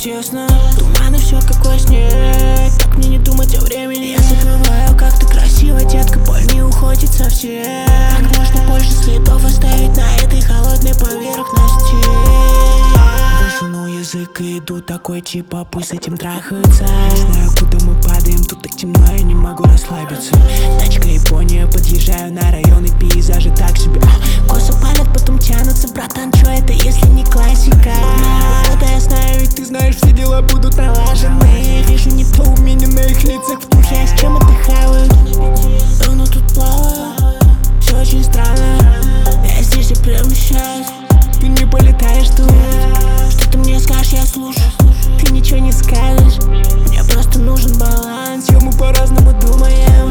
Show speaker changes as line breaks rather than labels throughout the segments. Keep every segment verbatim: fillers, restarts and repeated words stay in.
честно, туманы все как во сне. Как мне не думать о времени? Я забываю, как ты красива, детка, боль не уходит совсем. Как можно больше следов оставить на этой холодной поверхности? Высуну язык и иду такой типа, пусть с этим трахаются. Не знаю, куда мы падаем, тут так темно, я не могу расслабиться. Тачка Япония, подъезжаю на районы, пейзажи так себе. Косы палят, потом тянутся, братан, чё это, если не классика? Это я знаю, ведь ты знаешь, все дела будут налажены. Вижу не то умение на их лицах, в духе, а с чем отдыхают. Давно тут плаваю, все очень странно. Я здесь и прямо сейчас, ты не полетаешь тут. Что ты мне скажешь, я слушаю, ты ничего не скажешь. Мне просто нужен баланс, все мы по-разному думаем.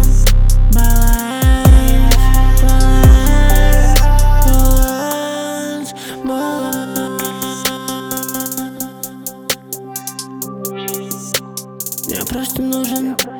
Баланс, баланс, баланс, баланс. Мне просто нужен